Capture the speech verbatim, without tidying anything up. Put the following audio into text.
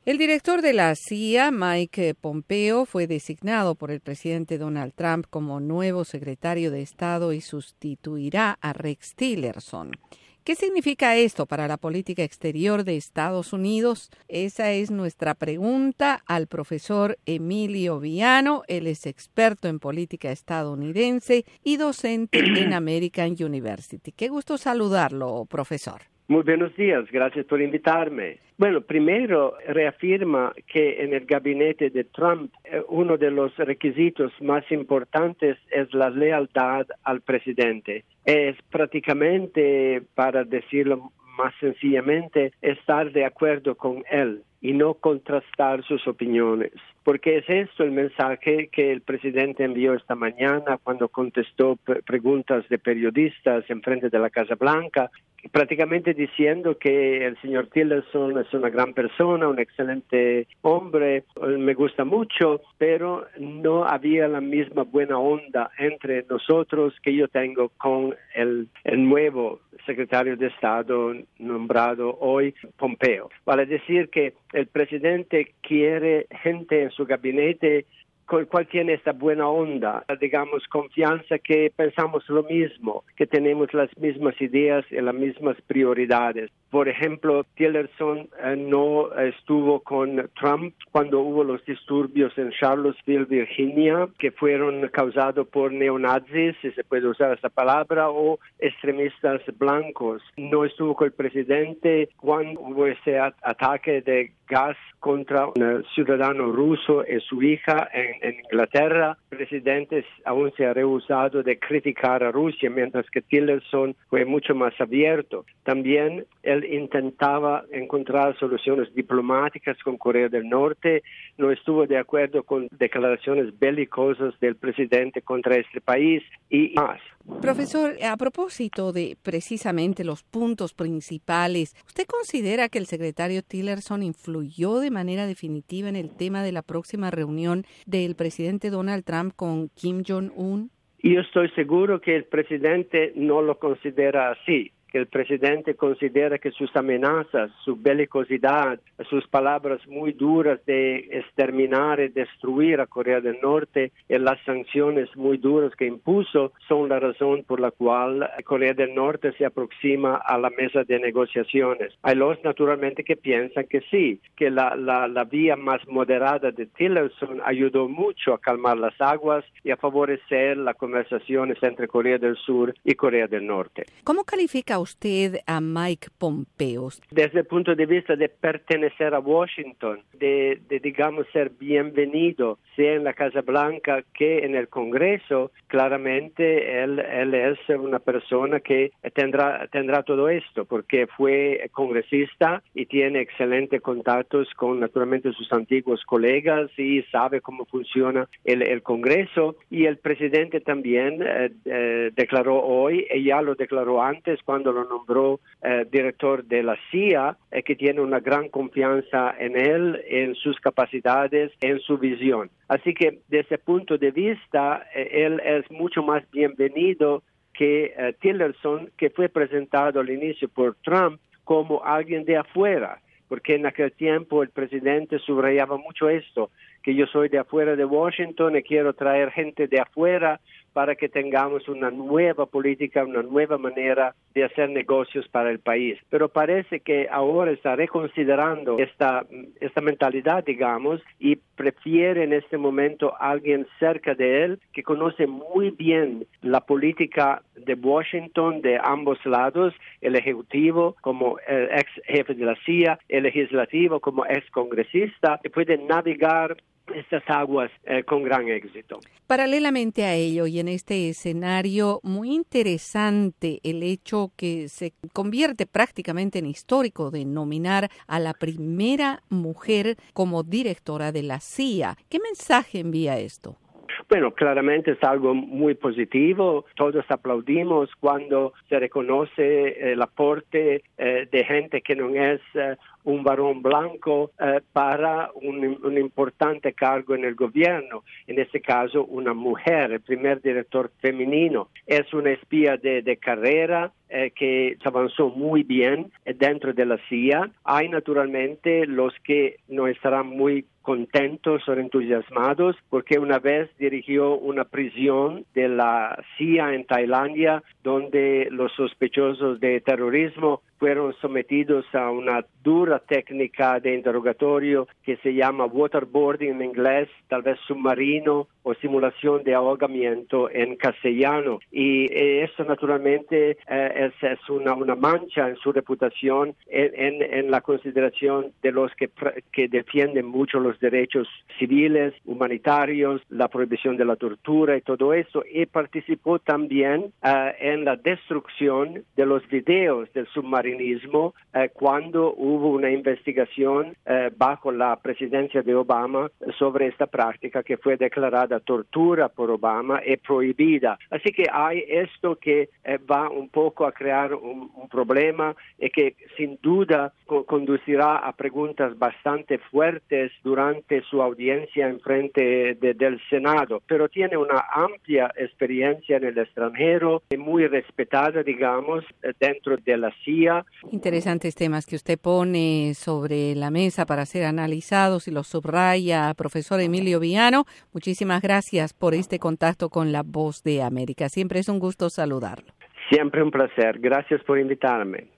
El director de la C I A, Mike Pompeo, fue designado por el presidente Donald Trump como nuevo secretario de Estado y sustituirá a Rex Tillerson. ¿Qué significa esto para la política exterior de Estados Unidos? Esa es nuestra pregunta al profesor Emilio Viano. Él es experto en política estadounidense y docente en American University. Qué gusto saludarlo, profesor. Muy buenos días, gracias por invitarme. Bueno, primero reafirma que en el gabinete de Trump eh, uno de los requisitos más importantes es la lealtad al presidente. Es prácticamente, para decirlo más sencillamente, estar de acuerdo con él y no contrastar sus opiniones. Porque es esto el mensaje que el presidente envió esta mañana cuando contestó pre- preguntas de periodistas en frente de la Casa Blanca, prácticamente diciendo que el señor Tillerson es una gran persona, un excelente hombre, me gusta mucho, pero no había la misma buena onda entre nosotros que yo tengo con el, el nuevo secretario de Estado nombrado hoy, Pompeo. Vale decir que el presidente quiere gente en su gabinete con el cual tiene esta buena onda, digamos, confianza que pensamos lo mismo, que tenemos las mismas ideas y las mismas prioridades. Por ejemplo, Tillerson eh, no estuvo con Trump cuando hubo los disturbios en Charlottesville, Virginia, que fueron causados por neonazis, si se puede usar esa palabra, o extremistas blancos. No estuvo con el presidente cuando hubo ese at- ataque de gas contra un ciudadano ruso y su hija en, en Inglaterra. El presidente aún se ha rehusado de criticar a Rusia, mientras que Tillerson fue mucho más abierto. También él intentaba encontrar soluciones diplomáticas con Corea del Norte, no estuvo de acuerdo con declaraciones belicosas del presidente contra este país y más. Profesor, a propósito de precisamente los puntos principales, ¿usted considera que el secretario Tillerson influyó de manera definitiva en el tema de la próxima reunión del presidente Donald Trump con Kim Jong-un? Yo estoy seguro que el presidente no lo considera así, que el presidente considera que sus amenazas, su belicosidad, sus palabras muy duras de exterminar y destruir a Corea del Norte y las sanciones muy duras que impuso son la razón por la cual Corea del Norte se aproxima a la mesa de negociaciones. Hay los naturalmente que piensan que sí, que la, la, la vía más moderada de Tillerson ayudó mucho a calmar las aguas y a favorecer las conversaciones entre Corea del Sur y Corea del Norte. ¿Cómo califica usted a Mike Pompeo? Desde el punto de vista de pertenecer a Washington, de, de digamos ser bienvenido, sea en la Casa Blanca que en el Congreso, claramente él, él es una persona que tendrá, tendrá todo esto, porque fue congresista y tiene excelentes contactos con naturalmente sus antiguos colegas y sabe cómo funciona el, el Congreso. Y el presidente también eh, eh, declaró hoy, y ya lo declaró antes cuando lo nombró eh, director de la C I A, eh, que tiene una gran confianza en él, en sus capacidades, en su visión. Así que desde ese punto de vista, eh, él es mucho más bienvenido que eh, Tillerson, que fue presentado al inicio por Trump como alguien de afuera, porque en aquel tiempo el presidente subrayaba mucho esto, que yo soy de afuera de Washington y quiero traer gente de afuera para que tengamos una nueva política, una nueva manera de hacer negocios para el país. Pero parece que ahora está reconsiderando esta, esta mentalidad, digamos, y prefiere en este momento a alguien cerca de él que conoce muy bien la política de Washington de ambos lados, el ejecutivo como el ex jefe de la C I A, el legislativo como ex congresista, que puede navegar estas aguas eh, con gran éxito. Paralelamente a ello y en este escenario muy interesante el hecho que se convierte prácticamente en histórico de nominar a la primera mujer como directora de la C I A. ¿Qué mensaje envía esto? Bueno, claramente es algo muy positivo. Todos aplaudimos cuando se reconoce el aporte eh, de gente que no es eh, un varón blanco eh, para un, un importante cargo en el gobierno. En este caso, una mujer, el primer director femenino. Es una espía de, de carrera, eh, que se avanzó muy bien dentro de la C I A. Hay naturalmente los que no estarán muy contentos o entusiasmados porque una vez dirigió una prisión de la C I A en Tailandia donde los sospechosos de terrorismo fueron sometidos a una dura técnica de interrogatorio que se llama waterboarding en inglés, tal vez submarino o simulación de ahogamiento en castellano. Y eso naturalmente eh, es, es una, una mancha en su reputación en, en, en la consideración de los que, que defienden mucho los derechos civiles, humanitarios, la prohibición de la tortura y todo eso. Y participó también uh, en la destrucción de los videos del submarinismo uh, cuando hubo una investigación uh, bajo la presidencia de Obama sobre esta práctica que fue declarada tortura por Obama y prohibida. Así que hay esto que uh, va un poco a crear un, un problema y que sin duda co- conducirá a preguntas bastante fuertes durante su audiencia en frente de, del Senado, pero tiene una amplia experiencia en el extranjero y muy respetada, digamos, dentro de la C I A. Interesantes temas que usted pone sobre la mesa para ser analizados y los subraya, profesor Emilio Viano. Muchísimas gracias por este contacto con La Voz de América. Siempre es un gusto saludarlo. Siempre un placer. Gracias por invitarme.